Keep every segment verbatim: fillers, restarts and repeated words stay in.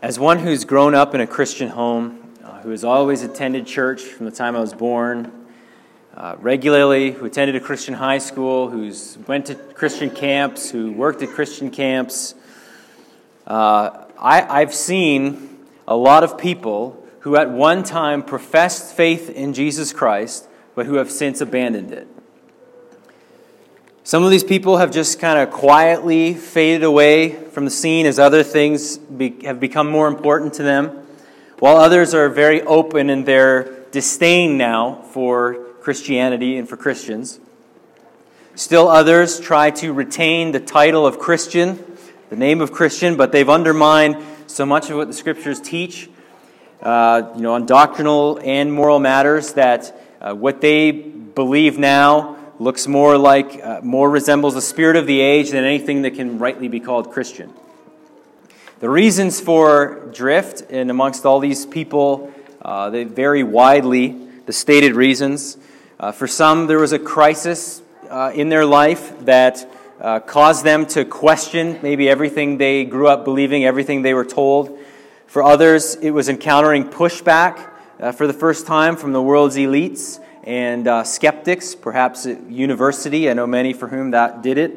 As one who's grown up in a Christian home, uh, who has always attended church from the time I was born, uh, regularly, who attended a Christian high school, who's went to Christian camps, who worked at Christian camps, uh, I, I've seen a lot of people who at one time professed faith in Jesus Christ, but who have since abandoned it. Some of these people have just kind of quietly faded away from the scene as other things be, have become more important to them, while others are very open in their disdain now for Christianity and for Christians. Still others try to retain the title of Christian, the name of Christian, but they've undermined so much of what the Scriptures teach, uh, you know, on doctrinal and moral matters, that uh, what they believe now looks more like, uh, more resembles the spirit of the age than anything that can rightly be called Christian. The reasons for drift, and amongst all these people, uh, they vary widely, the stated reasons. Uh, for some, there was a crisis uh, in their life that uh, caused them to question maybe everything they grew up believing, everything they were told. For others, it was encountering pushback uh, for the first time from the world's elites and uh, skeptics, perhaps at university. I know many for whom that did it.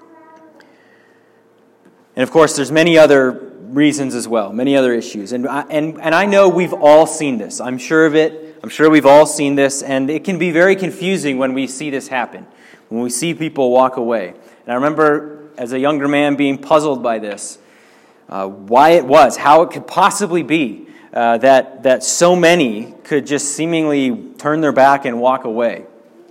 And of course, there's many other reasons as well, many other issues. And I, and and I know we've all seen this. I'm sure of it. I'm sure we've all seen this. And it can be very confusing when we see this happen, when we see people walk away. And I remember as a younger man being puzzled by this, uh, why it was, how it could possibly be Uh, that that so many could just seemingly turn their back and walk away.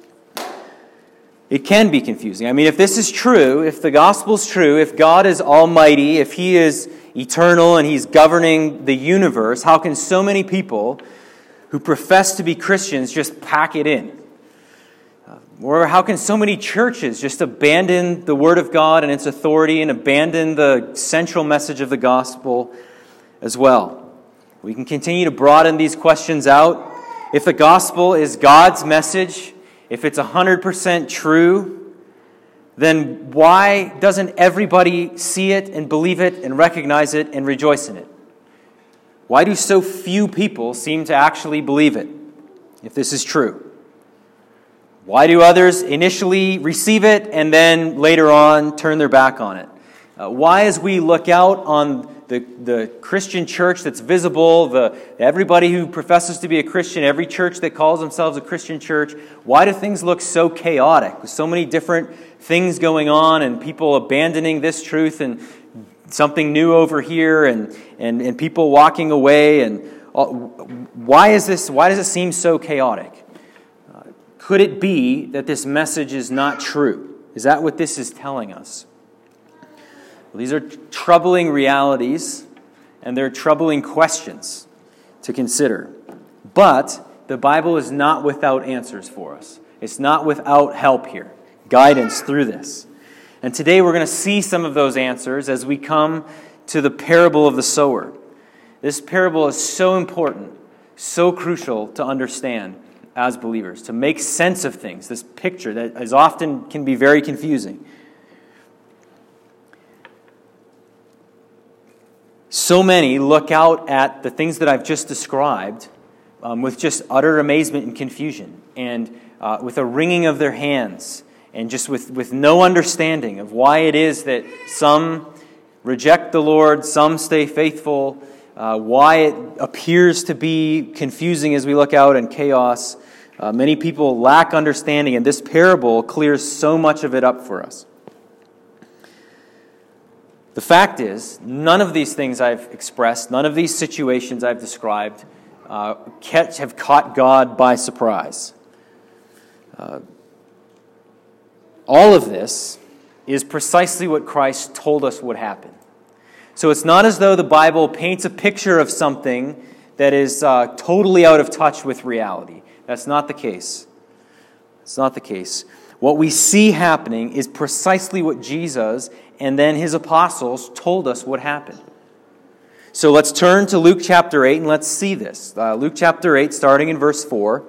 It can be confusing. I mean, if this is true, if the gospel is true, if God is almighty, if He is eternal and He's governing the universe, how can so many people who profess to be Christians just pack it in? Uh, or how can so many churches just abandon the Word of God and its authority and abandon the central message of the gospel as well? We can continue to broaden these questions out. If the gospel is God's message, if it's one hundred percent true, then why doesn't everybody see it and believe it and recognize it and rejoice in it? Why do so few people seem to actually believe it, if this is true? Why do others initially receive it and then later on turn their back on it? Uh, why, as we look out on The, the Christian church that's visible, the everybody who professes to be a Christian, every church that calls themselves a Christian church, why do things look so chaotic with so many different things going on and people abandoning this truth and something new over here and and, and people walking away? And all, why is this? Why does it seem so chaotic? Uh, could it be that this message is not true? Is that what this is telling us? Well, these are troubling realities, and they're troubling questions to consider. But the Bible is not without answers for us. It's not without help here, guidance through this. And today we're going to see some of those answers as we come to the parable of the sower. This parable is so important, so crucial to understand as believers, to make sense of things, this picture that is often can be very confusing. So many look out at the things that I've just described um, with just utter amazement and confusion, and uh, with a wringing of their hands, and just with, with no understanding of why it is that some reject the Lord, some stay faithful, uh, why it appears to be confusing as we look out in chaos. Uh, many people lack understanding, and this parable clears so much of it up for us. The fact is, none of these things I've expressed, none of these situations I've described uh, catch, have caught God by surprise. Uh, all of this is precisely what Christ told us would happen. So it's not as though the Bible paints a picture of something that is uh, totally out of touch with reality. That's not the case. It's not the case. What we see happening is precisely what Jesus and then His apostles told us would happen. So let's turn to Luke chapter eight and let's see this. Uh, Luke chapter eight, starting in verse four.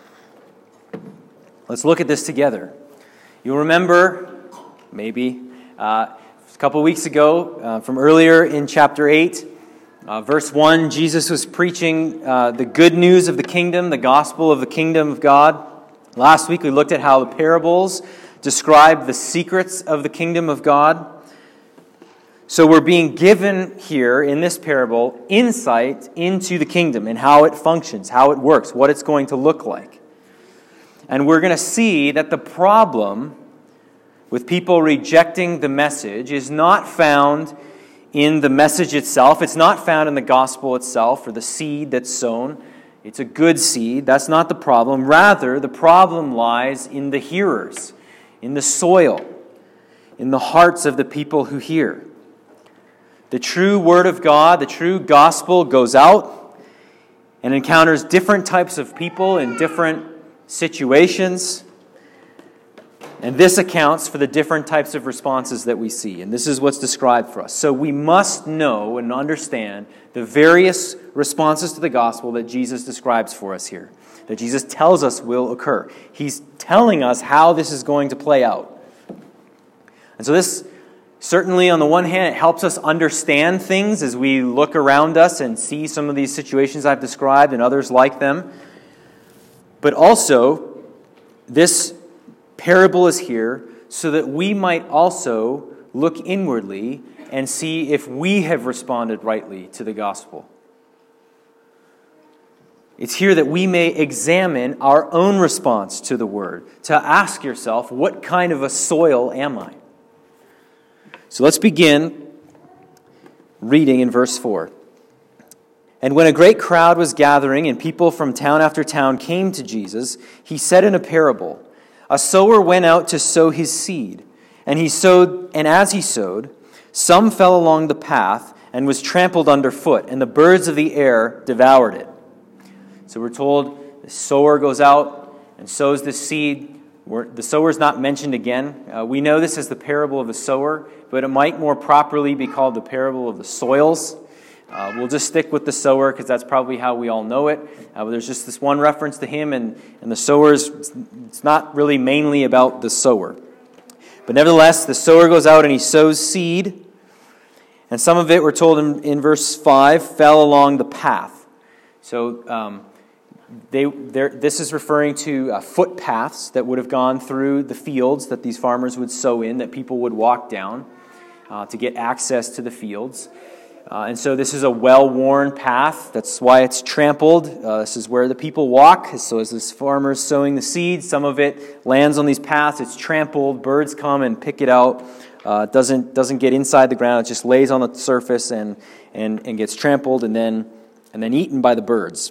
Let's look at this together. You'll remember, maybe, uh, a couple weeks ago, uh, from earlier in chapter eight, Uh, verse one, Jesus was preaching uh, the good news of the kingdom, the gospel of the kingdom of God. Last week we looked at how the parables describe the secrets of the kingdom of God. So we're being given here in this parable insight into the kingdom and how it functions, how it works, what it's going to look like. And we're going to see that the problem with people rejecting the message is not found in the message itself. It's not found in the gospel itself or the seed that's sown. It's a good seed. That's not the problem. Rather, the problem lies in the hearers, in the soil, in the hearts of the people who hear. The true word of God, the true gospel goes out and encounters different types of people in different situations. And this accounts for the different types of responses that we see. And this is what's described for us. So we must know and understand the various responses to the gospel that Jesus describes for us here, that Jesus tells us will occur. He's telling us how this is going to play out. And so this, certainly on the one hand, it helps us understand things as we look around us and see some of these situations I've described and others like them. But also, this parable is here so that we might also look inwardly and see if we have responded rightly to the gospel. It's here that we may examine our own response to the word, to ask yourself, what kind of a soil am I? So let's begin reading in verse four. And when a great crowd was gathering and people from town after town came to Jesus, he said in a parable, a sower went out to sow his seed, and he sowed, and as he sowed, some fell along the path and was trampled underfoot, and the birds of the air devoured it. So we're told the sower goes out and sows the seed. We're, the sower is not mentioned again. Uh, we know this as the parable of the sower, but it might more properly be called the parable of the soils. Uh, we'll just stick with the sower because that's probably how we all know it. Uh, but there's just this one reference to him, and, and the sowers, it's not really mainly about the sower. But nevertheless, the sower goes out and he sows seed. And some of it, we're told in, in verse five, fell along the path. So um, they, this is referring to uh, footpaths that would have gone through the fields that these farmers would sow in, that people would walk down uh, to get access to the fields. Uh, and so this is a well-worn path. That's why it's trampled. Uh, this is where the people walk. So as this farmer is sowing the seed, some of it lands on these paths. It's trampled. Birds come and pick it out. Uh, it doesn't doesn't get inside the ground. It just lays on the surface and and, and gets trampled and then and then eaten by the birds.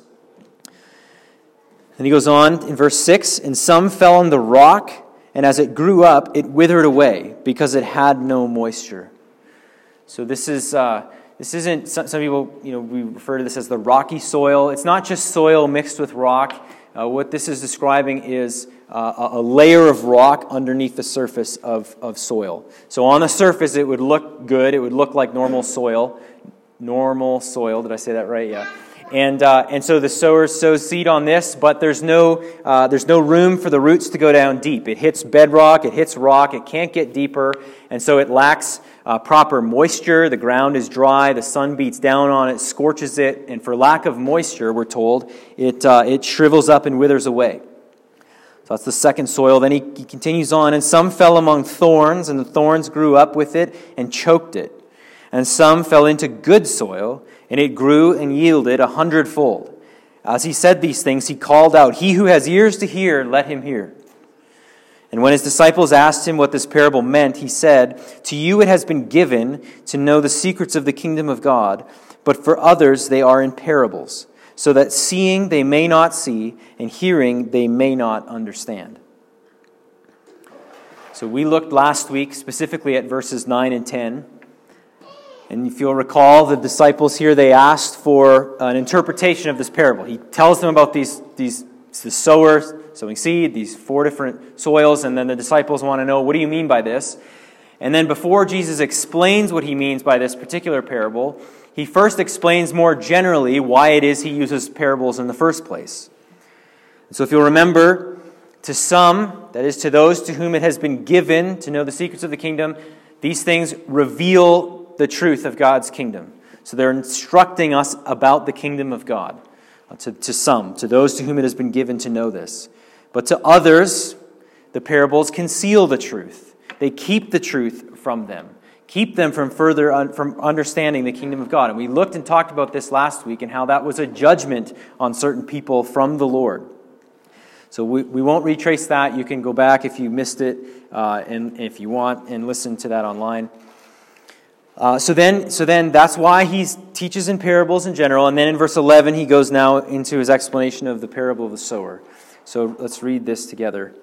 And he goes on in verse six, and some fell on the rock, and as it grew up, it withered away because it had no moisture. So this is. Uh, This isn't, some, some people, you know, we refer to this as the rocky soil. It's not just soil mixed with rock. Uh, what this is describing is uh, a layer of rock underneath the surface of, of soil. So on the surface, it would look good. It would look like normal soil. Normal soil. Did I say that right? Yeah. And uh, and so the sower sows seed on this, but there's no uh, there's no room for the roots to go down deep. It hits bedrock, it hits rock, it can't get deeper, and so it lacks uh, proper moisture. The ground is dry, the sun beats down on it, scorches it, and for lack of moisture, we're told, it uh, it shrivels up and withers away. So that's the second soil. Then he, he continues on, and some fell among thorns, and the thorns grew up with it and choked it. And some fell into good soil, and it grew and yielded a hundredfold. As he said these things, he called out, "He who has ears to hear, let him hear." And when his disciples asked him what this parable meant, he said, "To you it has been given to know the secrets of the kingdom of God, but for others they are in parables, so that seeing they may not see, and hearing they may not understand." So we looked last week specifically at verses nine and ten. And if you'll recall, the disciples here, they asked for an interpretation of this parable. He tells them about these, these the sower sowing seed, these four different soils, and then the disciples want to know, what do you mean by this? And then before Jesus explains what he means by this particular parable, he first explains more generally why it is he uses parables in the first place. And so if you'll remember, to some, that is to those to whom it has been given to know the secrets of the kingdom, these things reveal the truth of God's kingdom. So they're instructing us about the kingdom of God, uh, to, to some, to those to whom it has been given to know this. But to others, the parables conceal the truth. They keep the truth from them, keep them from further un- from understanding the kingdom of God. And we looked and talked about this last week and how that was a judgment on certain people from the Lord. So we, we won't retrace that. You can go back if you missed it, uh, and if you want, and listen to that online. Uh, so then, so then that's why he teaches in parables in general. And then in verse eleven, he goes now into his explanation of the parable of the sower. So let's read this together.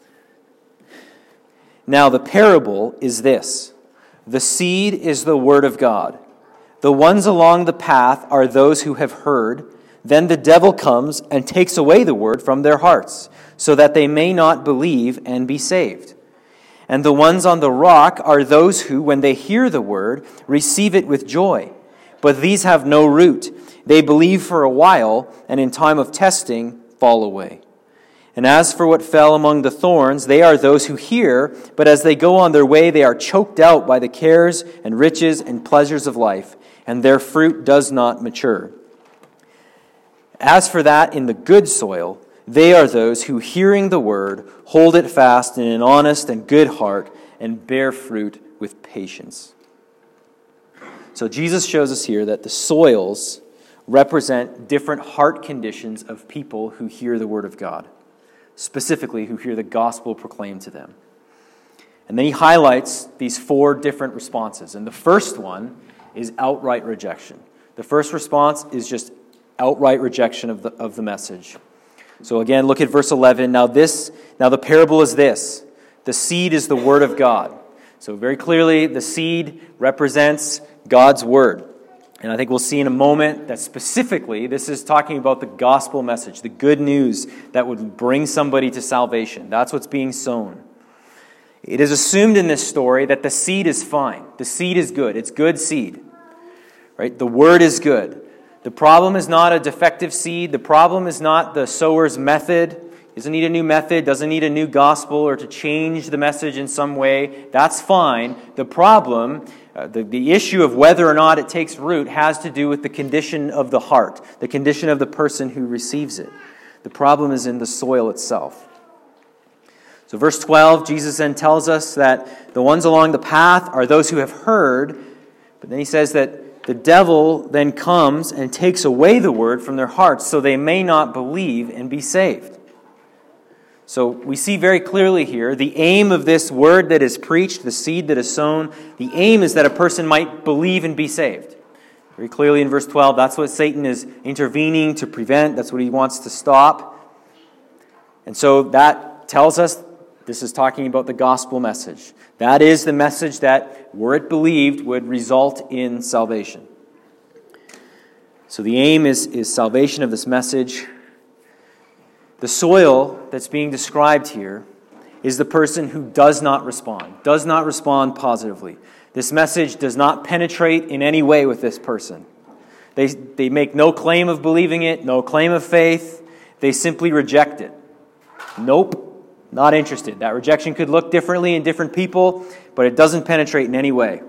Now the parable is this. The seed is the word of God. The ones along the path are those who have heard. Then the devil comes and takes away the word from their hearts, so that they may not believe and be saved. And the ones on the rock are those who, when they hear the word, receive it with joy. But these have no root. They believe for a while, and in time of testing, fall away. And as for what fell among the thorns, they are those who hear, but as they go on their way, they are choked out by the cares and riches and pleasures of life, and their fruit does not mature. As for that in the good soil, they are those who, hearing the word, hold it fast in an honest and good heart, and bear fruit with patience. So Jesus shows us here that the soils represent different heart conditions of people who hear the word of God, specifically who hear the gospel proclaimed to them. And then he highlights these four different responses. And the first one is outright rejection. The first response is just outright rejection of the of the message. So again, look at verse eleven. Now this, now the parable is this. The seed is the word of God. So very clearly, the seed represents God's word. And I think we'll see in a moment that specifically this is talking about the gospel message, the good news that would bring somebody to salvation. That's what's being sown. It is assumed in this story that the seed is fine. The seed is good. It's good seed. Right? The word is good. The problem is not a defective seed. The problem is not the sower's method. He doesn't need a new method, doesn't need a new gospel or to change the message in some way. That's fine. The problem, uh, the, the issue of whether or not it takes root has to do with the condition of the heart, the condition of the person who receives it. The problem is in the soil itself. So verse twelve, Jesus then tells us that the ones along the path are those who have heard, but then he says that the devil then comes and takes away the word from their hearts so they may not believe and be saved. So we see very clearly here the aim of this word that is preached, the seed that is sown, the aim is that a person might believe and be saved. Very clearly in verse twelve, that's what Satan is intervening to prevent. That's what he wants to stop. And so that tells us this is talking about the gospel message. That is the message that, were it believed, would result in salvation. So the aim is, is salvation of this message. The soil that's being described here is the person who does not respond, does not respond positively. This message does not penetrate in any way with this person. They, they make no claim of believing it, no claim of faith. They simply reject it. Nope. Not interested. That rejection could look differently in different people, but it doesn't penetrate in any way.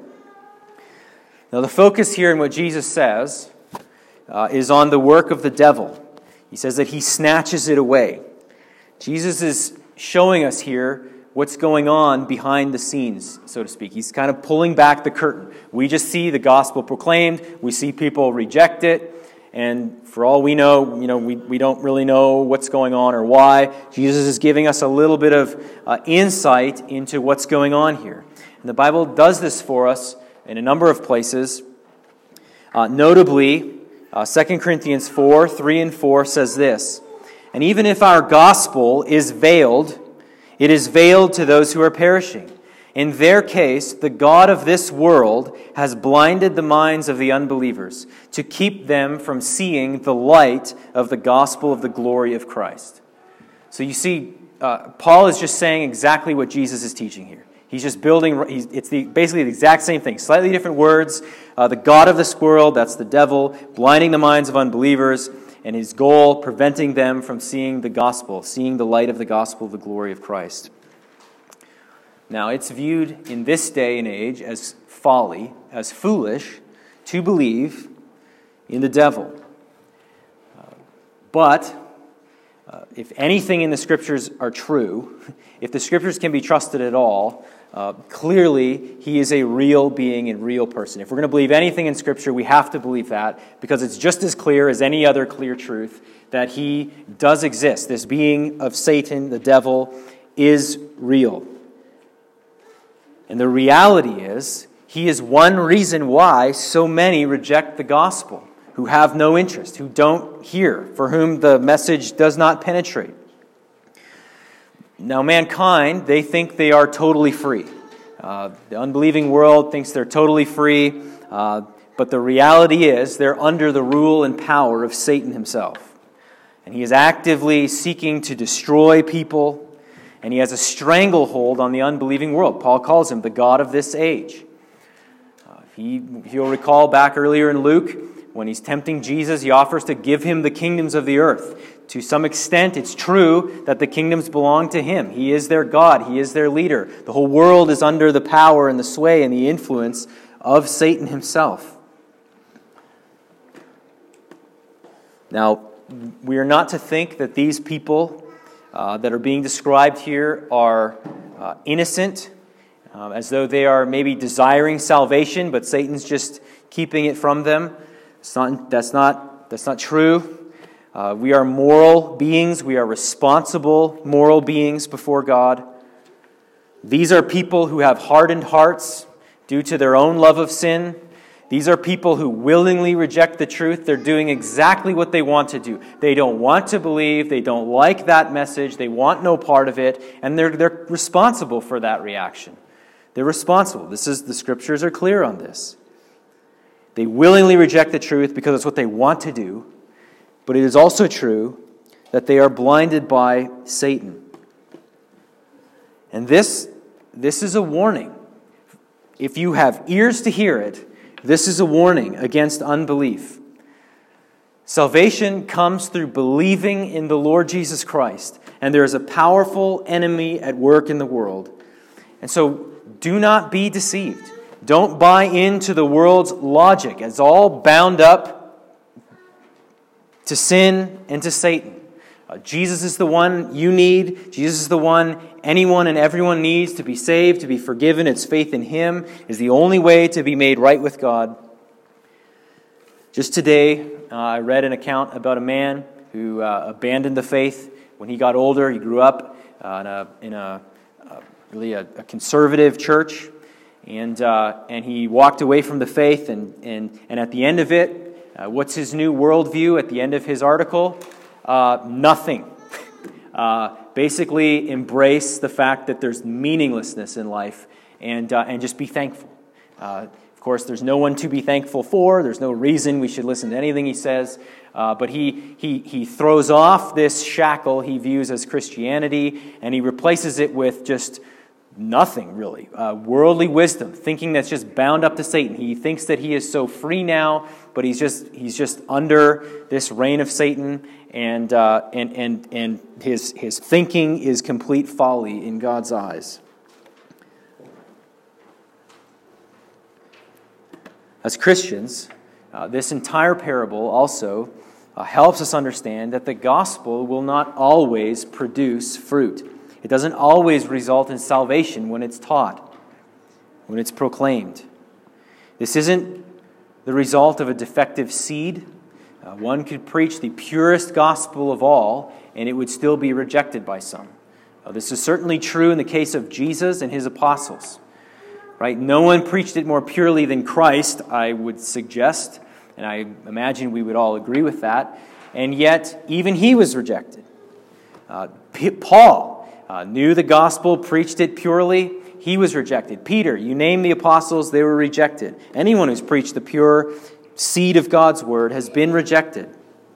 Now, the focus here in what Jesus says uh, is on the work of the devil. He says that he snatches it away. Jesus is showing us here what's going on behind the scenes, so to speak. He's kind of pulling back the curtain. We just see the gospel proclaimed. We see people reject it. And for all we know, you know, we, we don't really know what's going on or why. Jesus is giving us a little bit of uh, insight into what's going on here. And the Bible does this for us in a number of places. Uh, notably, uh, Second Corinthians four, three and four says this, "And even if our gospel is veiled, it is veiled to those who are perishing. In their case, the God of this world has blinded the minds of the unbelievers to keep them from seeing the light of the gospel of the glory of Christ." So you see, uh, Paul is just saying exactly what Jesus is teaching here. He's just building, he's, it's the, basically the exact same thing, slightly different words. Uh, the God of this world, that's the devil, blinding the minds of unbelievers, and his goal, preventing them from seeing the gospel, seeing the light of the gospel of the glory of Christ. Now, it's viewed in this day and age as folly, as foolish, to believe in the devil. Uh, but uh, if anything in the Scriptures are true, if the Scriptures can be trusted at all, uh, clearly he is a real being and real person. If we're going to believe anything in Scripture, we have to believe that, because it's just as clear as any other clear truth that he does exist. This being of Satan, the devil, is real. And the reality is, he is one reason why so many reject the gospel, who have no interest, who don't hear, for whom the message does not penetrate. Now, mankind, they think they are totally free. Uh, the unbelieving world thinks they're totally free, uh, but the reality is they're under the rule and power of Satan himself. And he is actively seeking to destroy people, and he has a stranglehold on the unbelieving world. Paul calls him the god of this age. Uh, he, if you'll recall back earlier in Luke, when he's tempting Jesus, he offers to give him the kingdoms of the earth. To some extent, it's true that the kingdoms belong to him. He is their God. He is their leader. The whole world is under the power and the sway and the influence of Satan himself. Now, we are not to think that these people uh, that are being described here are uh, innocent, uh, as though they are maybe desiring salvation, but Satan's just keeping it from them. It's not, that's not, that's not true. Uh, we are moral beings. We are responsible moral beings before God. These are people who have hardened hearts due to their own love of sin. These are people who willingly reject the truth. They're doing exactly what they want to do. They don't want to believe. They don't like that message. They want no part of it. And they're, they're responsible for that reaction. They're responsible. This is, the Scriptures are clear on this. They willingly reject the truth because it's what they want to do. But it is also true that they are blinded by Satan. And this, this is a warning. If you have ears to hear it, this is a warning against unbelief. Salvation comes through believing in the Lord Jesus Christ, and there is a powerful enemy at work in the world. And so do not be deceived. Don't buy into the world's logic. It's all bound up to sin and to Satan. Uh, Jesus is the one you need. Jesus is the one anyone and everyone needs to be saved, to be forgiven. It's faith in Him is the only way to be made right with God. Just today, uh, I read an account about a man who uh, abandoned the faith when he got older. He grew up uh, in a, in a uh, really a, a conservative church, and uh, and he walked away from the faith. And and and at the end of it, uh, what's his new worldview? At the end of his article. Uh, nothing. Uh, basically, embrace the fact that there's meaninglessness in life, and uh, and just be thankful. Uh, of course, there's no one to be thankful for. There's no reason we should listen to anything he says. Uh, but he he he throws off this shackle he views as Christianity, and he replaces it with just nothing, really. Uh, worldly wisdom, thinking that's just bound up to Satan. He thinks that he is so free now, but he's just he's just under this reign of Satan. And uh, and and and his his thinking is complete folly in God's eyes. As Christians, uh, this entire parable also uh, helps us understand that the gospel will not always produce fruit. It doesn't always result in salvation when it's taught, when it's proclaimed. This isn't the result of a defective seed. Uh, one could preach the purest gospel of all, and it would still be rejected by some. Uh, this is certainly true in the case of Jesus and his apostles. Right? No one preached it more purely than Christ, I would suggest, and I imagine we would all agree with that. And yet, even he was rejected. Uh, P- Paul uh, knew the gospel, preached it purely. He was rejected. Peter, you name the apostles, they were rejected. Anyone who's preached the pure seed of God's word has been rejected.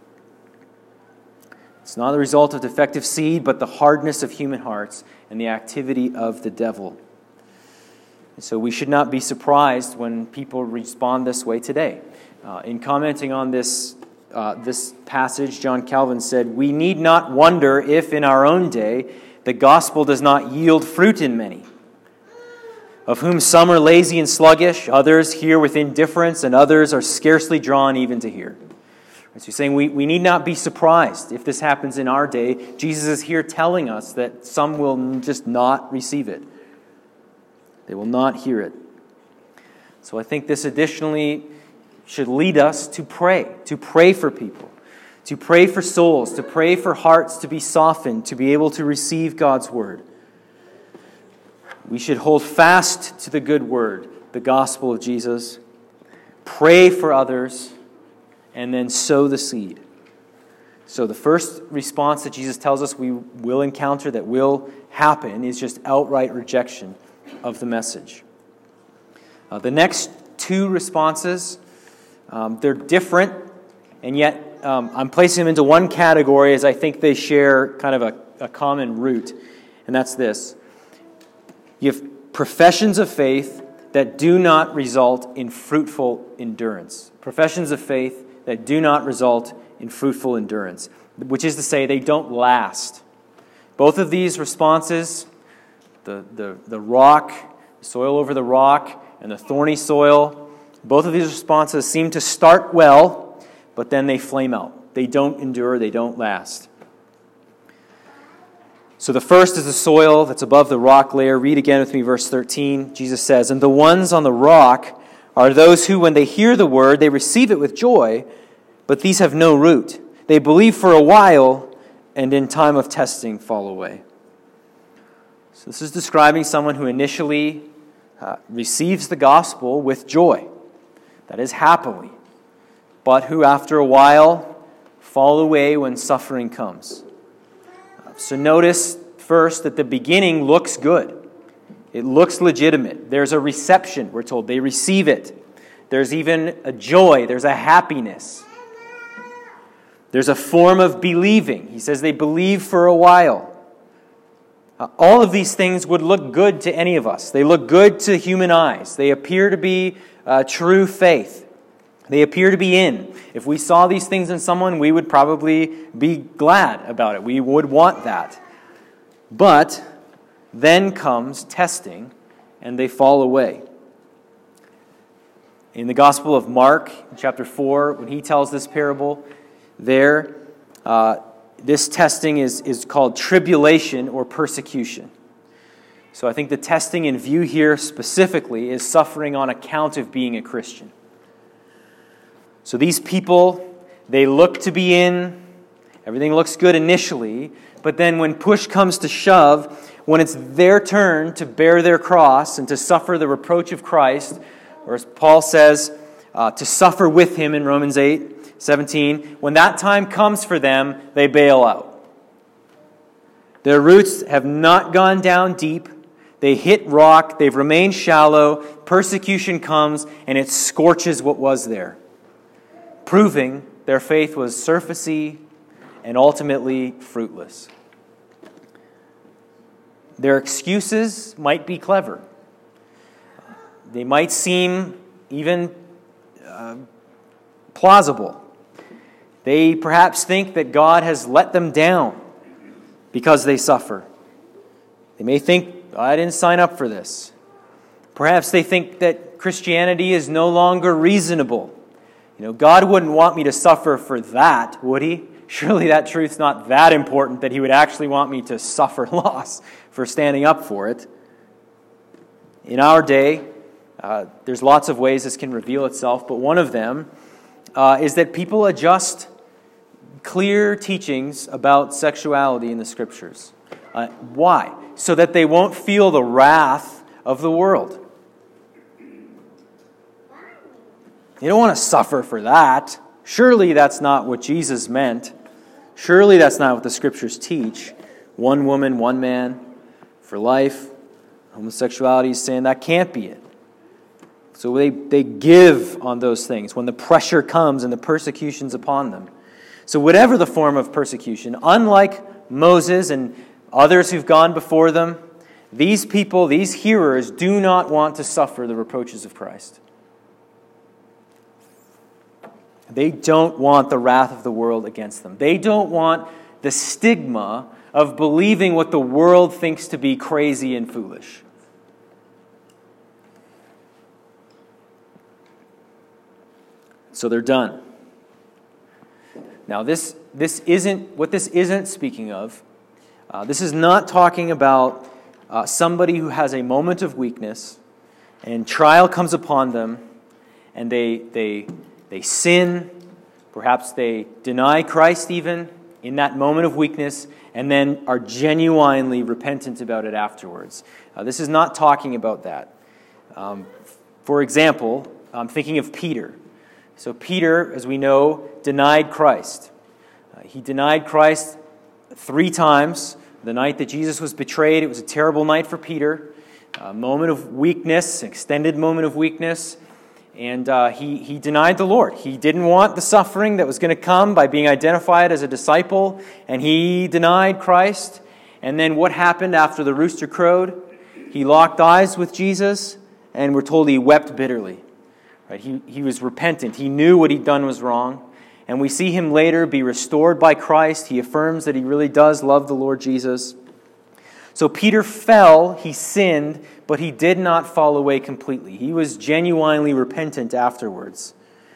It's not the result of defective seed, but the hardness of human hearts and the activity of the devil. And so we should not be surprised when people respond this way today. Uh, in commenting on this, uh, this passage, John Calvin said, "We need not wonder if in our own day the gospel does not yield fruit in many. of whom some are lazy and sluggish, others hear with indifference, and others are scarcely drawn even to hear. So he's saying we, we need not be surprised if this happens in our day. Jesus is here telling us that some will just not receive it. They will not hear it. So I think this additionally should lead us to pray, to pray for people, to pray for souls, to pray for hearts to be softened, to be able to receive God's word. We should hold fast to the good word, the gospel of Jesus, pray for others, and then sow the seed. So the first response that Jesus tells us we will encounter, that will happen, is just outright rejection of the message. Uh, the next two responses, um, they're different, and yet um, I'm placing them into one category as I think they share kind of a, a common root, and that's this. You have professions of faith that do not result in fruitful endurance. Professions of faith that do not result in fruitful endurance, which is to say they don't last. Both of these responses, the, the, the rock, the soil over the rock, and the thorny soil, both of these responses seem to start well, but then they flame out. They don't endure, they don't last. So the first is the soil that's above the rock layer. Read again with me verse thirteen. Jesus says, "And the ones on the rock are those who, when they hear the word, they receive it with joy, but these have no root. They believe for a while, and in time of testing fall away." So this is describing someone who initially uh, receives the gospel with joy, that is, happily, but who after a while fall away when suffering comes. Uh, so notice first that the beginning looks good. It looks legitimate. There's a reception, we're told. They receive it. There's even a joy. There's a happiness. There's a form of believing. He says they believe for a while. Uh, all of these things would look good to any of us. They look good to human eyes. They appear to be uh, true faith. They appear to be in. If we saw these things in someone, we would probably be glad about it. We would want that. But then comes testing, and they fall away. In the Gospel of Mark, in chapter four, when he tells this parable, there, uh, this testing is, is called tribulation or persecution. So I think the testing in view here specifically is suffering on account of being a Christian. So these people, they look to be in, everything looks good initially, but then when push comes to shove, when it's their turn to bear their cross and to suffer the reproach of Christ, or as Paul says, uh, to suffer with him in Romans eight seventeen, when that time comes for them, they bail out. Their roots have not gone down deep. They hit rock. They've remained shallow. Persecution comes, and it scorches what was there, proving their faith was surfacey and ultimately fruitless. Their excuses might be clever. They might seem even uh, plausible. They perhaps think that God has let them down because they suffer. They may think, I didn't sign up for this. Perhaps they think that Christianity is no longer reasonable. You know, God wouldn't want me to suffer for that, would he? Surely that truth's not that important that he would actually want me to suffer loss for standing up for it. In our day, uh, there's lots of ways this can reveal itself, but one of them uh, is that people adjust clear teachings about sexuality in the Scriptures. Uh, why? So that they won't feel the wrath of the world. You don't want to suffer for that. Surely that's not what Jesus meant. Surely that's not what the Scriptures teach. One woman, one man for life. Homosexuality is saying that can't be it. So they, they give on those things when the pressure comes and the persecution's upon them. So whatever the form of persecution, unlike Moses and others who've gone before them, these people, these hearers, do not want to suffer the reproaches of Christ. They don't want the wrath of the world against them. They don't want the stigma of believing what the world thinks to be crazy and foolish. so they're done. Now, this this isn't what this isn't speaking of. Uh, this is not talking about uh, somebody who has a moment of weakness, and trial comes upon them, and they they they sin. Perhaps they deny Christ even in that moment of weakness, and then are genuinely repentant about it afterwards. Uh, this is not talking about that. Um, for example, I'm thinking of Peter. So Peter, as we know, denied Christ. Uh, he denied Christ three times. The night that Jesus was betrayed, it was a terrible night for Peter. A moment of weakness, extended moment of weakness. And uh, he, he denied the Lord. He didn't want the suffering that was going to come by being identified as a disciple. And he denied Christ. And then what happened after the rooster crowed? He locked eyes with Jesus, and we're told he wept bitterly. Right? He, he was repentant. He knew what he'd done was wrong. And we see him later be restored by Christ. He affirms that he really does love the Lord Jesus. So Peter fell, he sinned, but he did not fall away completely. He was genuinely repentant afterwards.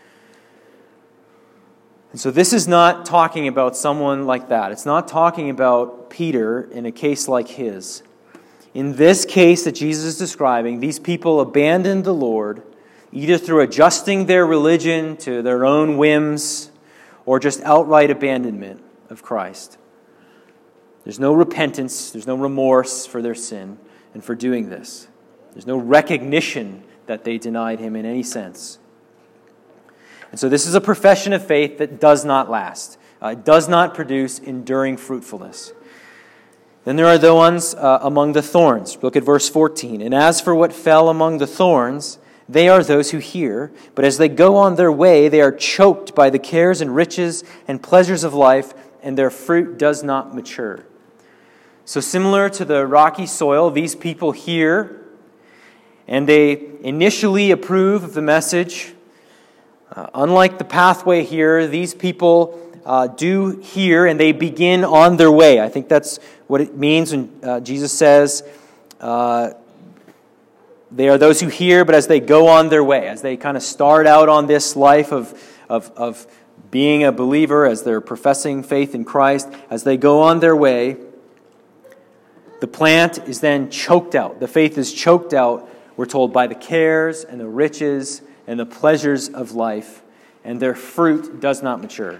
And so this is not talking about someone like that. It's not talking about Peter in a case like his. In this case that Jesus is describing, these people abandoned the Lord either through adjusting their religion to their own whims or just outright abandonment of Christ. There's no repentance, there's no remorse for their sin and for doing this. There's no recognition that they denied him in any sense. And so this is a profession of faith that does not last. Uh, it does not produce enduring fruitfulness. Then there are the ones uh, among the thorns. Look at verse fourteen. And as for what fell among the thorns, they are those who hear, but as they go on their way, they are choked by the cares and riches and pleasures of life, and their fruit does not mature. So similar to the rocky soil, these people hear, and they initially approve of the message. Uh, unlike the pathway here, these people uh, do hear, and they begin on their way. I think that's what it means when uh, Jesus says, uh, they are those who hear, but as they go on their way, as they kind of start out on this life of, of, of being a believer, as they're professing faith in Christ, as they go on their way, the plant is then choked out. The faith is choked out, we're told, by the cares and the riches and the pleasures of life, and their fruit does not mature.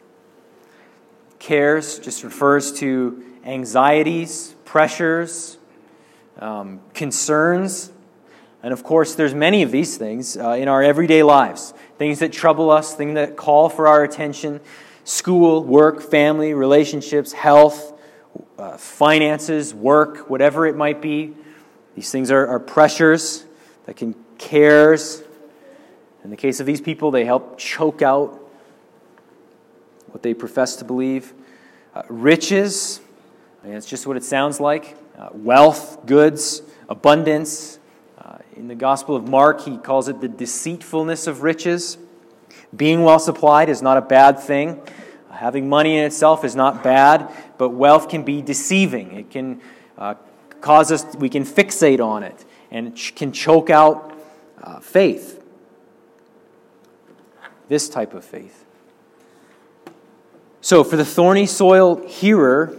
Cares just refers to anxieties, pressures, um, concerns. And of course, there's many of these things uh, in our everyday lives. Things that trouble us, things that call for our attention. School, work, family, relationships, health, uh, finances, work, whatever it might be. These things are, are pressures that can cares. In the case of these people, they help choke out what they profess to believe. Uh, riches, I mean, it's just what it sounds like. Uh, wealth, goods, abundance. Uh, in the Gospel of Mark, he calls it the deceitfulness of riches. Being well supplied is not a bad thing. Uh, having money in itself is not bad, but wealth can be deceiving. It can uh, cause us, we can fixate on it, and it ch- can choke out uh, faith. This type of faith. So for the thorny soil hearer,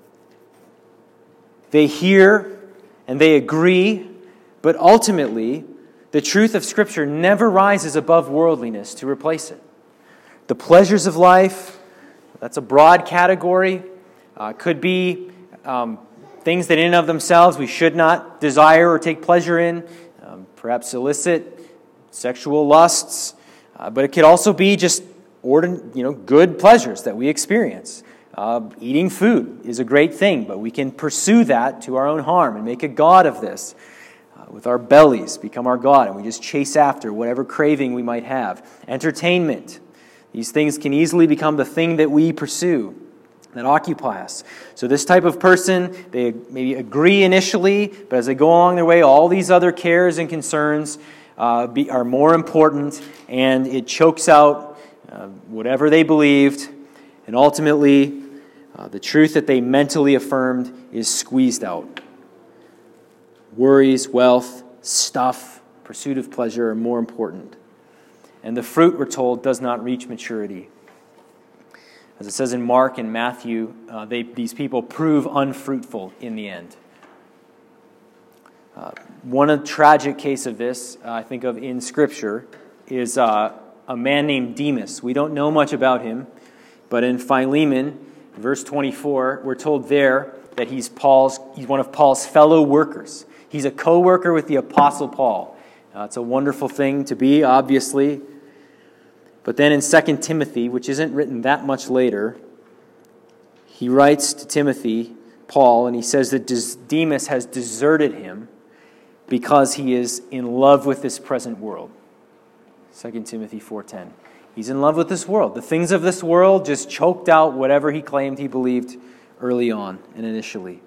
they hear and they agree, but ultimately, the truth of Scripture never rises above worldliness to replace it. The pleasures of life, that's a broad category, uh, could be um, things that in and of themselves we should not desire or take pleasure in, um, perhaps illicit sexual lusts, uh, but it could also be just ordin- you know, good pleasures that we experience. Uh, eating food is a great thing, but we can pursue that to our own harm and make a god of this. Uh, with our bellies, become our god, and we just chase after whatever craving we might have. Entertainment. These things can easily become the thing that we pursue, that occupy us. So this type of person, they maybe agree initially, but as they go along their way, all these other cares and concerns uh, be, are more important, and it chokes out uh, whatever they believed, and ultimately, uh, the truth that they mentally affirmed is squeezed out. Worries, wealth, stuff, pursuit of pleasure are more important. And the fruit, we're told, does not reach maturity. As it says in Mark and Matthew, uh, they, these people prove unfruitful in the end. Uh, one of the tragic case of this, uh, I think of in Scripture, is uh, a man named Demas. We don't know much about him, but in Philemon, verse twenty-four, we're told there that he's Paul's. He's one of Paul's fellow workers. He's a co-worker with the Apostle Paul. Uh, it's a wonderful thing to be, obviously. But then in Second Timothy, which isn't written that much later, he writes to Timothy, Paul, and he says that Demas has deserted him because he is in love with this present world. Second Timothy four ten. He's in love with this world. The things of this world just choked out whatever he claimed he believed early on and initially.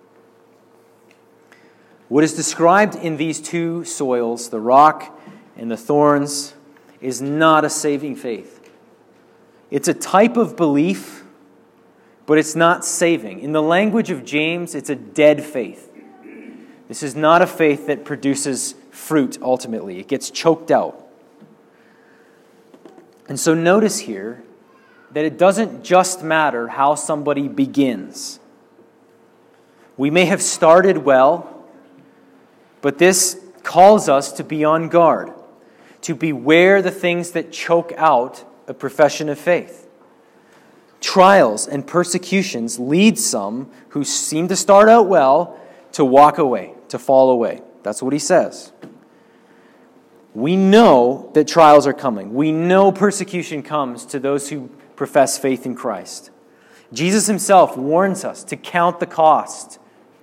What is described in these two soils, the rock and the thorns, is not a saving faith. It's a type of belief, but it's not saving. In the language of James, it's a dead faith. This is not a faith that produces fruit ultimately. It gets choked out. And so notice here that it doesn't just matter how somebody begins. We may have started well, but this calls us to be on guard, to beware the things that choke out a profession of faith. Trials and persecutions lead some who seem to start out well to walk away, to fall away. That's what he says. We know that trials are coming. We know persecution comes to those who profess faith in Christ. Jesus himself warns us to count the cost.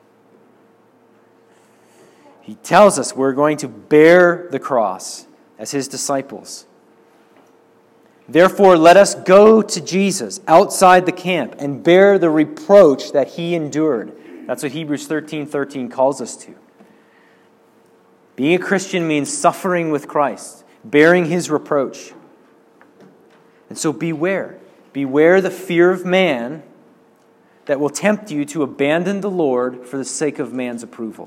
He tells us we're going to bear the cross as his disciples. Therefore, let us go to Jesus outside the camp and bear the reproach that he endured. That's what Hebrews thirteen thirteen calls us to. Being a Christian means suffering with Christ, bearing his reproach. And so beware. Beware the fear of man that will tempt you to abandon the Lord for the sake of man's approval.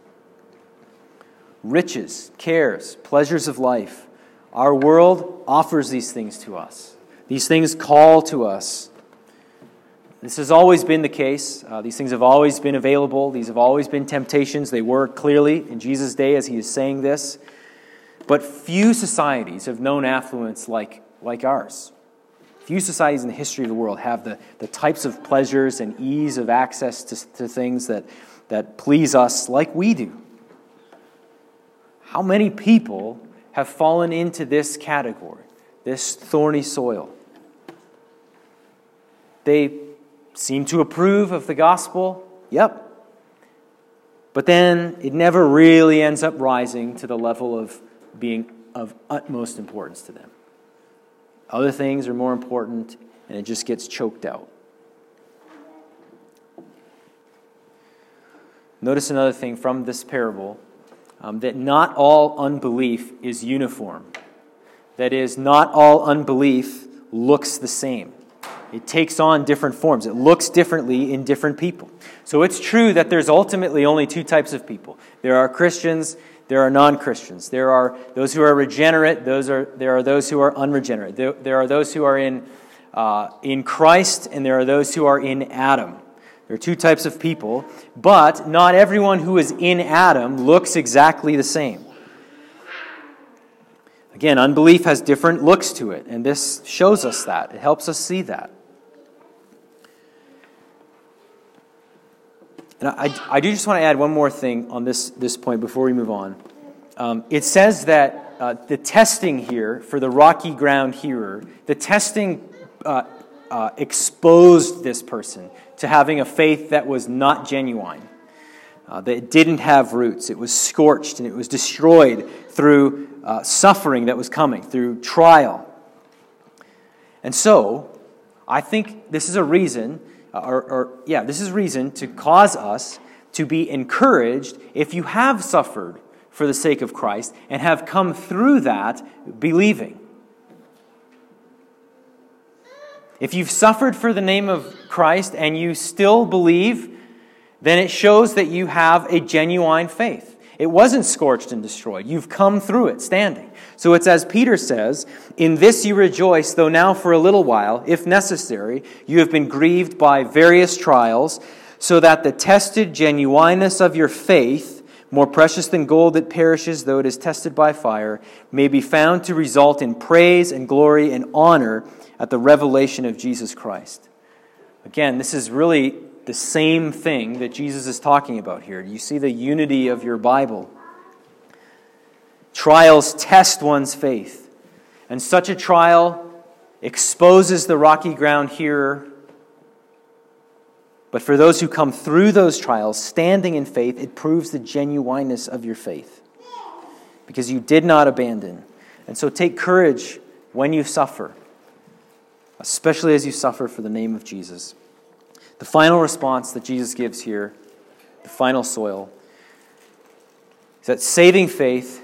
Riches, cares, pleasures of life. Our world offers these things to us. These things call to us. This has always been the case. Uh, these things have always been available. These have always been temptations. They were clearly in Jesus' day as he is saying this. But few societies have known affluence like, like ours. Few societies in the history of the world have the, the types of pleasures and ease of access to, to things that, that please us like we do. How many people have fallen into this category, this thorny soil? They seem to approve of the gospel, yep. But then it never really ends up rising to the level of being of utmost importance to them. Other things are more important, and it just gets choked out. Notice another thing from this parable, um, that not all unbelief is uniform. That is, not all unbelief looks the same. It takes on different forms. It looks differently in different people. So it's true that there's ultimately only two types of people. There are Christians, there are non-Christians. There are those who are regenerate, those are there are those who are unregenerate. There, there are those who are in uh, in Christ, and there are those who are in Adam. There are two types of people, but not everyone who is in Adam looks exactly the same. Again, unbelief has different looks to it, and this shows us that. It helps us see that. And I, I do just want to add one more thing on this, this point before we move on. Um, it says that uh, the testing here for the rocky ground hearer, the testing uh, uh, exposed this person to having a faith that was not genuine, uh, that it didn't have roots. It was scorched and it was destroyed through uh, suffering that was coming, through trial. And so, I think this is a reason Or, or, yeah, this is reason to cause us to be encouraged if you have suffered for the sake of Christ and have come through that believing. If you've suffered for the name of Christ and you still believe, then it shows that you have a genuine faith. It wasn't scorched and destroyed. You've come through it standing. So it's as Peter says, in this you rejoice, though now for a little while, if necessary, you have been grieved by various trials, so that the tested genuineness of your faith, more precious than gold that perishes, though it is tested by fire, may be found to result in praise and glory and honor at the revelation of Jesus Christ. Again, this is really the same thing that Jesus is talking about here. You see the unity of your Bible. Trials test one's faith, and such a trial exposes the rocky ground hearer. But for those who come through those trials, standing in faith, it proves the genuineness of your faith, because you did not abandon. And so take courage when you suffer, especially as you suffer for the name of Jesus. The final response that Jesus gives here, the final soil, is that saving faith,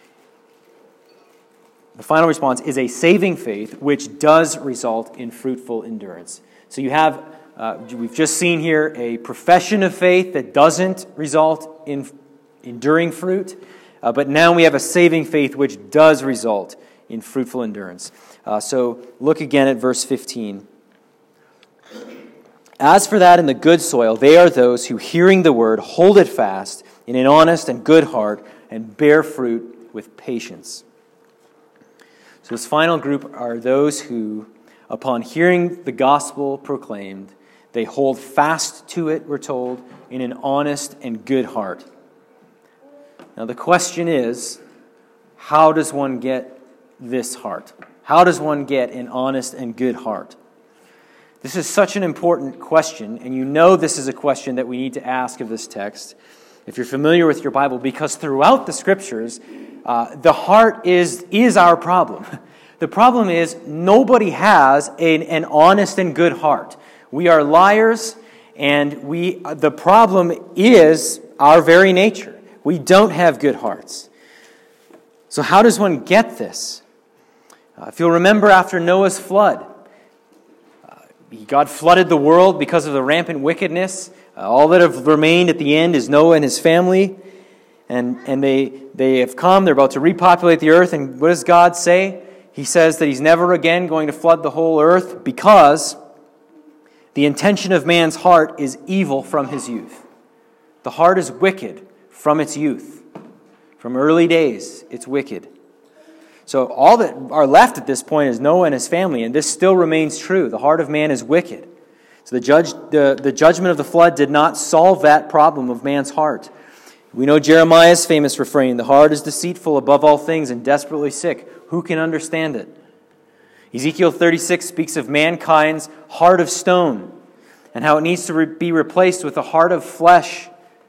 the final response is a saving faith which does result in fruitful endurance. So you have, uh, we've just seen here a profession of faith that doesn't result in enduring fruit, uh, but now we have a saving faith which does result in fruitful endurance. Uh, so look again at verse fifteen. As for that in the good soil, they are those who, hearing the word, hold it fast in an honest and good heart and bear fruit with patience. So this final group are those who, upon hearing the gospel proclaimed, they hold fast to it, we're told, in an honest and good heart. Now the question is, how does one get this heart? How does one get an honest and good heart? This is such an important question, and you know this is a question that we need to ask of this text, if you're familiar with your Bible, because throughout the Scriptures, uh, the heart is, is our problem. The problem is nobody has an, an honest and good heart. We are liars, and we the problem is our very nature. We don't have good hearts. So how does one get this? Uh, if you'll remember after Noah's flood, God flooded the world because of the rampant wickedness. Uh, all that have remained at the end is Noah and his family. And, and they, they have come. They're about to repopulate the earth. And what does God say? He says that he's never again going to flood the whole earth because the intention of man's heart is evil from his youth. The heart is wicked from its youth. From early days, it's wicked. So all that are left at this point is Noah and his family, and this still remains true. The heart of man is wicked. So the judge, the, the judgment of the flood did not solve that problem of man's heart. We know Jeremiah's famous refrain, the heart is deceitful above all things and desperately sick. Who can understand it? Ezekiel thirty-six speaks of mankind's heart of stone and how it needs to re- be replaced with a heart of flesh.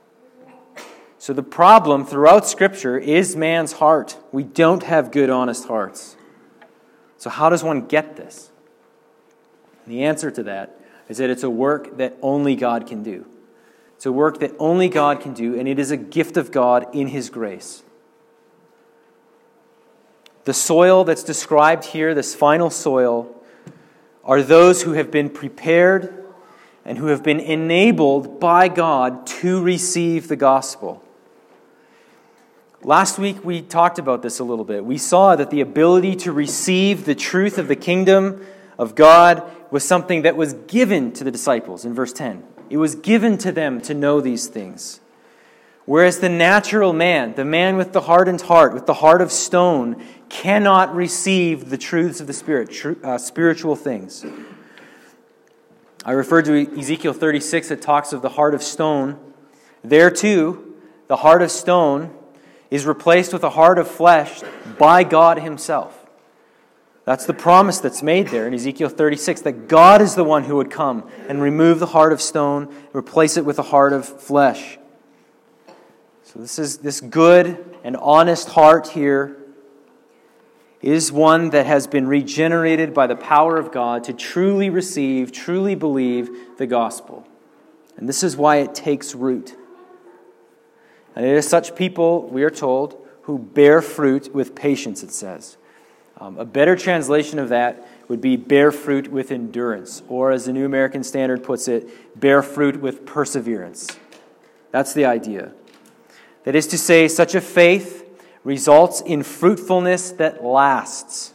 So the problem throughout Scripture is man's heart. We don't have good, honest hearts. So how does one get this? The answer to that is that it's a work that only God can do. It's a work that only God can do, and it is a gift of God in His grace. The soil that's described here, this final soil, are those who have been prepared and who have been enabled by God to receive the gospel. Last week we talked about this a little bit. We saw that the ability to receive the truth of the kingdom of God was something that was given to the disciples in verse ten. It was given to them to know these things. Whereas the natural man, the man with the hardened heart, with the heart of stone, cannot receive the truths of the Spirit, tr- uh, spiritual things. I referred to Ezekiel thirty-six that talks of the heart of stone. There too, the heart of stone is replaced with a heart of flesh by God Himself. That's the promise that's made there in Ezekiel thirty-six, that God is the one who would come and remove the heart of stone, replace it with a heart of flesh. So this is this good and honest heart here is one that has been regenerated by the power of God to truly receive, truly believe the gospel. And this is why it takes root. And it is such people, we are told, who bear fruit with patience, it says. Um, a better translation of that would be bear fruit with endurance, or as the New American Standard puts it, bear fruit with perseverance. That's the idea. That is to say, such a faith results in fruitfulness that lasts.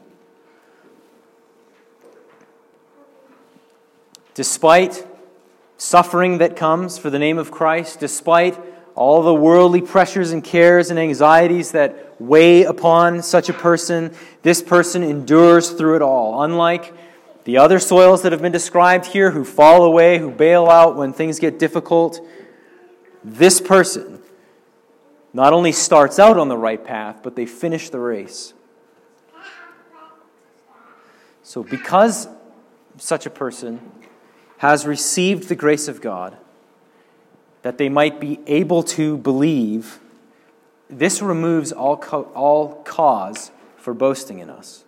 Despite suffering that comes for the name of Christ, despite all the worldly pressures and cares and anxieties that weigh upon such a person, this person endures through it all. Unlike the other soils that have been described here, who fall away, who bail out when things get difficult, this person not only starts out on the right path, but they finish the race. So because such a person has received the grace of God, that they might be able to believe, this removes all co- all cause for boasting in us.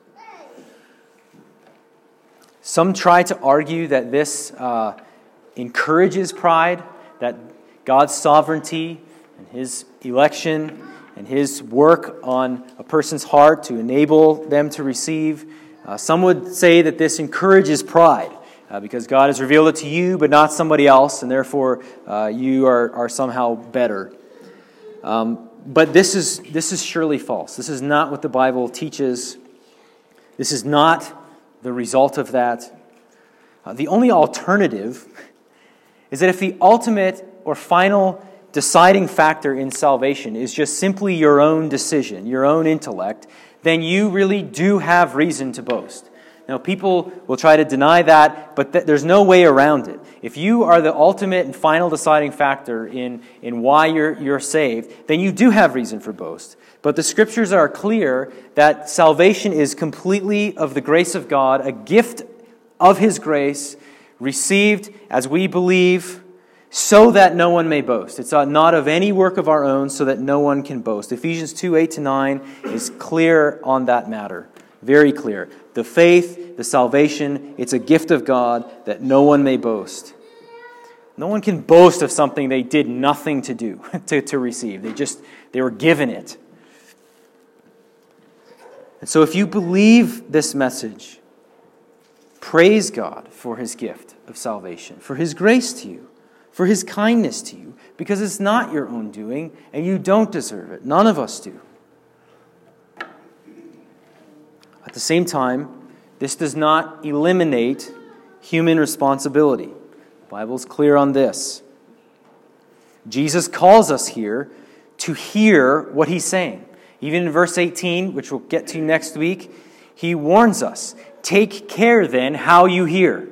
Some try to argue that this uh, encourages pride, that God's sovereignty and His election and His work on a person's heart to enable them to receive. Uh, some would say that this encourages pride uh, because God has revealed it to you but not somebody else, and therefore uh, you are, are somehow better. Um, but this is, this is surely false. This is not what the Bible teaches. This is not the result of that. Uh, the only alternative is that if the ultimate or final deciding factor in salvation is just simply your own decision, your own intellect, then you really do have reason to boast. Now, people will try to deny that, but th- there's no way around it. If you are the ultimate and final deciding factor in, in why you're, you're saved, then you do have reason for boast. But the Scriptures are clear that salvation is completely of the grace of God, a gift of His grace, received as we believe, so that no one may boast. It's not of any work of our own, so that no one can boast. Ephesians two, eight to nine is clear on that matter. Very clear. The faith, the salvation, it's a gift of God that no one may boast. No one can boast of something they did nothing to do, to, to receive. They just, they were given it. And so if you believe this message, praise God for His gift of salvation, for His grace to you, for His kindness to you, because it's not your own doing, and you don't deserve it. None of us do. At the same time, this does not eliminate human responsibility. The Bible is clear on this. Jesus calls us here to hear what He's saying. Even in verse eighteen, which we'll get to next week, He warns us, take care then how you hear.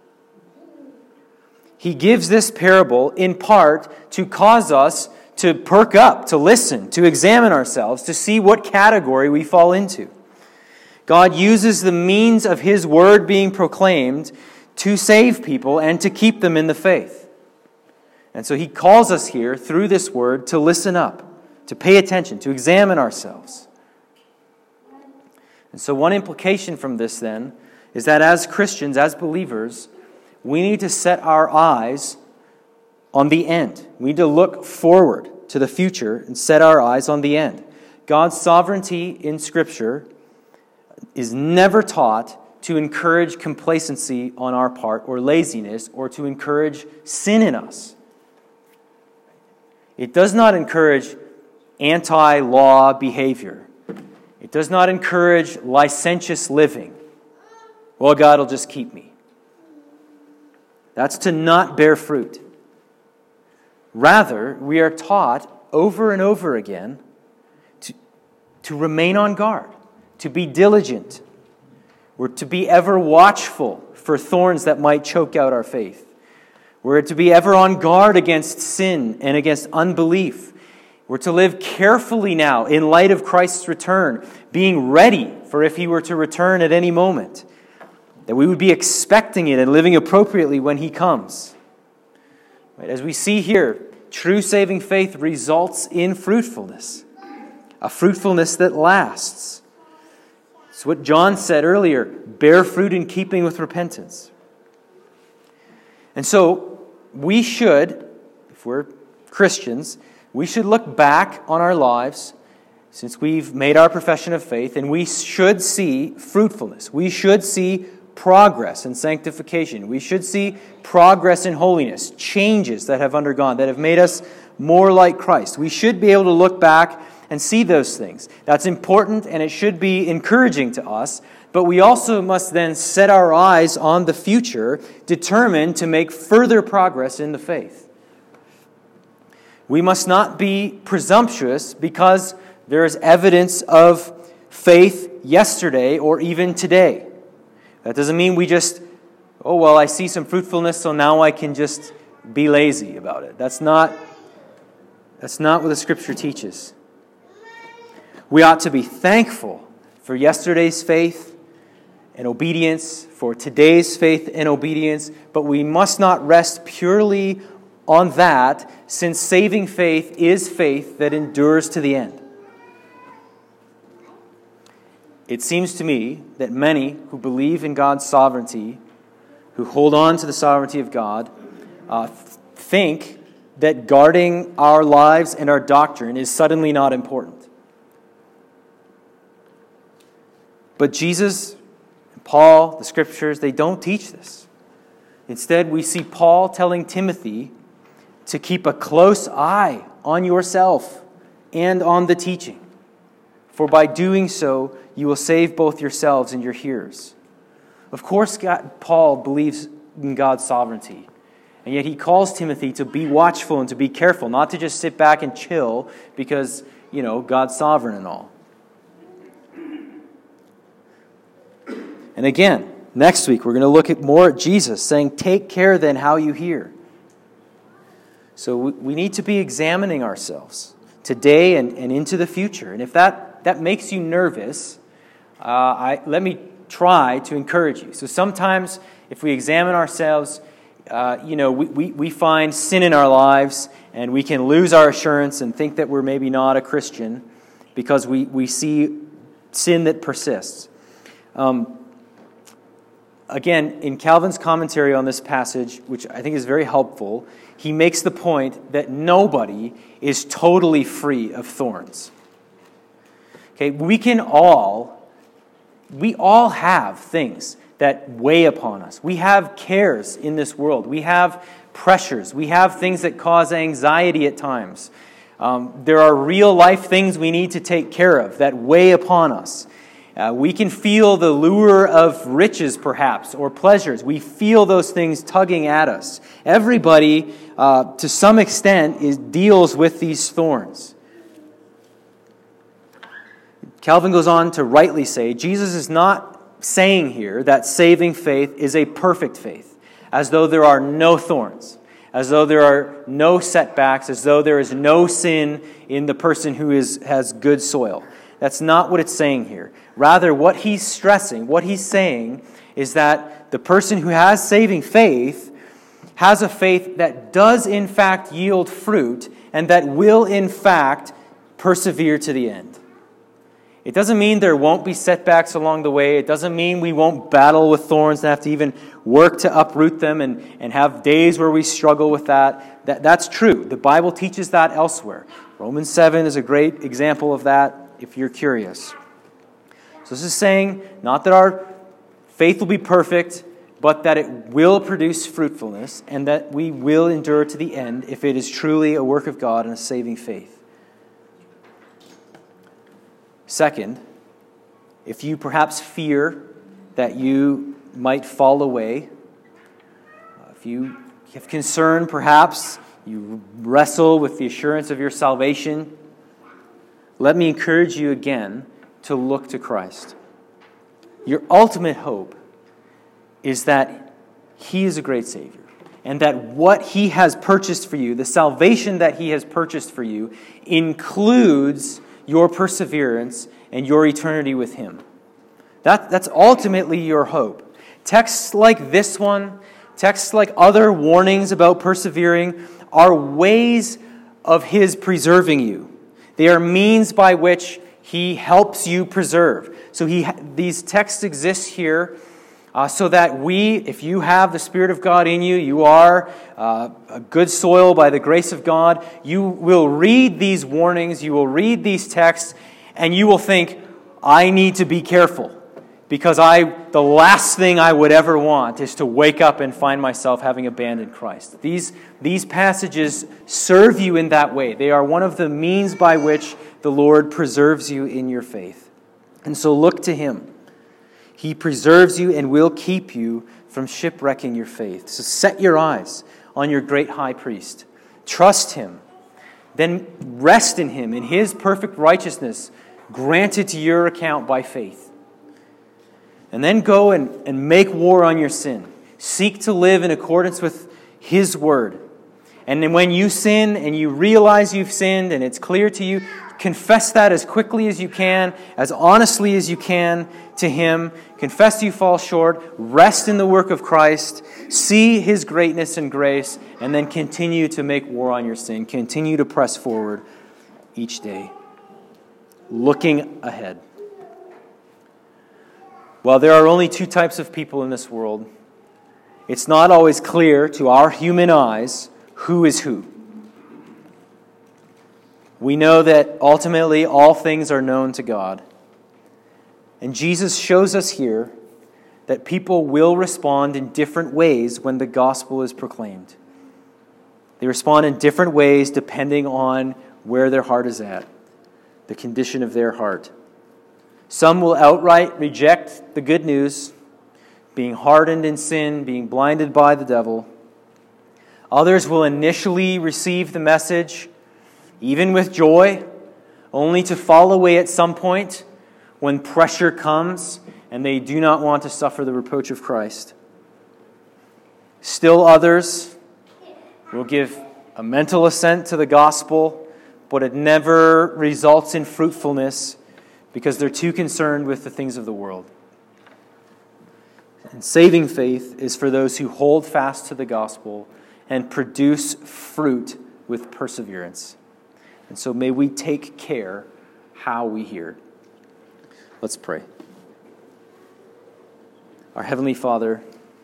He gives this parable in part to cause us to perk up, to listen, to examine ourselves, to see what category we fall into. God uses the means of His word being proclaimed to save people and to keep them in the faith. And so He calls us here through this word to listen up, to pay attention, to examine ourselves. And so one implication from this then is that as Christians, as believers, we need to set our eyes on the end. We need to look forward to the future and set our eyes on the end. God's sovereignty in Scripture is never taught to encourage complacency on our part or laziness or to encourage sin in us. It does not encourage anti-law behavior. It does not encourage licentious living. Well, God will just keep me. That's to not bear fruit. Rather, we are taught over and over again to, to remain on guard, to be diligent. We're to be ever watchful for thorns that might choke out our faith. We're to be ever on guard against sin and against unbelief. We're to live carefully now in light of Christ's return, being ready for if He were to return at any moment. That we would be expecting it and living appropriately when He comes. Right? As we see here, true saving faith results in fruitfulness. A fruitfulness that lasts. It's what John said earlier, bear fruit in keeping with repentance. And so, we should, if we're Christians, we should look back on our lives since we've made our profession of faith, and we should see fruitfulness. We should see progress in sanctification. We should see progress in holiness, changes that have undergone, that have made us more like Christ. We should be able to look back and see those things. That's important, and it should be encouraging to us. But we also must then set our eyes on the future, determined to make further progress in the faith. We must not be presumptuous because there is evidence of faith yesterday or even today. That doesn't mean we just, oh, well, I see some fruitfulness, so now I can just be lazy about it. That's not, that's not what the Scripture teaches. We ought to be thankful for yesterday's faith and obedience, for today's faith and obedience, but we must not rest purely on that, since saving faith is faith that endures to the end. It seems to me that many who believe in God's sovereignty, who hold on to the sovereignty of God, uh, think that guarding our lives and our doctrine is suddenly not important. But Jesus, Paul, the Scriptures, they don't teach this. Instead, we see Paul telling Timothy to keep a close eye on yourself and on the teaching. For by doing so, you will save both yourselves and your hearers. Of course, God, Paul believes in God's sovereignty. And yet he calls Timothy to be watchful and to be careful, not to just sit back and chill because, you know, God's sovereign and all. And again, next week, we're going to look at more at Jesus, saying, take care then how you hear. So we, we need to be examining ourselves today and, and into the future. And if that, that makes you nervous, uh, I, let me try to encourage you. So sometimes if we examine ourselves, uh, you know, we, we, we find sin in our lives and we can lose our assurance and think that we're maybe not a Christian because we, we see sin that persists. Um, again, in Calvin's commentary on this passage, which I think is very helpful, he makes the point that nobody is totally free of thorns. Okay, we can all, we all have things that weigh upon us. We have cares in this world. We have pressures. We have things that cause anxiety at times. Um, there are real life things we need to take care of that weigh upon us. Uh, we can feel the lure of riches, perhaps, or pleasures. We feel those things tugging at us. Everybody, uh, to some extent, is, deals with these thorns. Calvin goes on to rightly say, Jesus is not saying here that saving faith is a perfect faith, as though there are no thorns, as though there are no setbacks, as though there is no sin in the person who is has good soil. That's not what it's saying here. Rather, what he's stressing, what he's saying, is that the person who has saving faith has a faith that does in fact yield fruit and that will in fact persevere to the end. It doesn't mean there won't be setbacks along the way. It doesn't mean we won't battle with thorns and have to even work to uproot them and, and have days where we struggle with that. that. That's true. The Bible teaches that elsewhere. Romans seven is a great example of that, if you're curious. So this is saying not that our faith will be perfect, but that it will produce fruitfulness and that we will endure to the end if it is truly a work of God and a saving faith. Second, if you perhaps fear that you might fall away, if you have concern perhaps, you wrestle with the assurance of your salvation, let me encourage you again to look to Christ. Your ultimate hope is that He is a great Savior and that what He has purchased for you, the salvation that He has purchased for you, includes your perseverance and your eternity with Him. That, that's ultimately your hope. Texts like this one, texts like other warnings about persevering are ways of His preserving you. They are means by which He helps you preserve. So he, these texts exist here uh, so that we, if you have the Spirit of God in you, you are uh, a good soil by the grace of God, you will read these warnings, you will read these texts, and you will think, I need to be careful. because I the last thing I would ever want is to wake up and find myself having abandoned Christ. These, these passages serve you in that way. They are one of the means by which the Lord preserves you in your faith. And so look to Him. He preserves you and will keep you from shipwrecking your faith. So set your eyes on your great high priest. Trust Him. Then rest in Him, in His perfect righteousness, granted to your account by faith. And then go and, and make war on your sin. Seek to live in accordance with His word. And then when you sin and you realize you've sinned and it's clear to you, confess that as quickly as you can, as honestly as you can to Him. Confess you fall short. Rest in the work of Christ. See His greatness and grace. And then continue to make war on your sin. Continue to press forward each day. Looking ahead. Well, there are only two types of people in this world. It's not always clear to our human eyes who is who. We know that ultimately all things are known to God. And Jesus shows us here that people will respond in different ways when the gospel is proclaimed. They respond in different ways depending on where their heart is at, the condition of their heart. Some will outright reject the good news, being hardened in sin, being blinded by the devil. Others will initially receive the message, even with joy, only to fall away at some point when pressure comes and they do not want to suffer the reproach of Christ. Still others will give a mental assent to the gospel, but it never results in fruitfulness because they're too concerned with the things of the world. And saving faith is for those who hold fast to the gospel and produce fruit with perseverance. And so may we take care how we hear. Let's pray. Our Heavenly Father,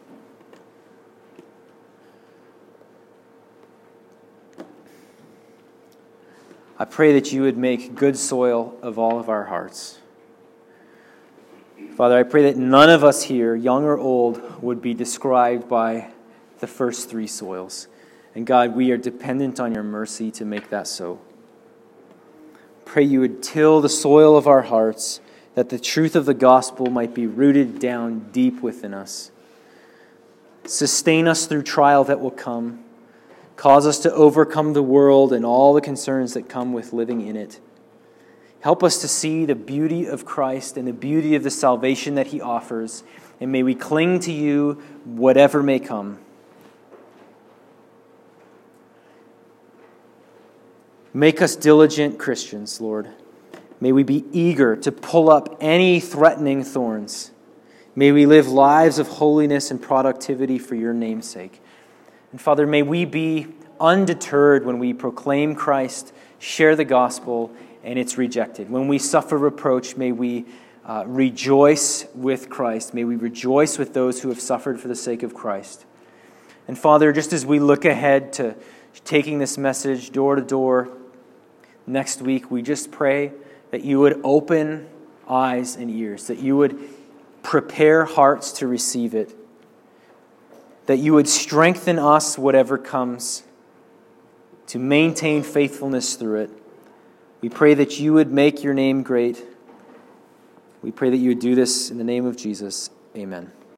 I pray that you would make good soil of all of our hearts. Father, I pray that none of us here, young or old, would be described by the first three soils. And God, we are dependent on your mercy to make that so. Pray you would till the soil of our hearts, that the truth of the gospel might be rooted down deep within us. Sustain us through trial that will come. Cause us to overcome the world and all the concerns that come with living in it. Help us to see the beauty of Christ and the beauty of the salvation that He offers. And may we cling to you whatever may come. Make us diligent Christians, Lord. May we be eager to pull up any threatening thorns. May we live lives of holiness and productivity for your name's sake. And Father, may we be undeterred when we proclaim Christ, share the gospel, and it's rejected. When we suffer reproach, may we uh, rejoice with Christ. May we rejoice with those who have suffered for the sake of Christ. And Father, just as we look ahead to taking this message door to door next week, we just pray that you would open eyes and ears, that you would prepare hearts to receive it, that you would strengthen us whatever comes, to maintain faithfulness through it. We pray that you would make your name great. We pray that you would do this in the name of Jesus. Amen.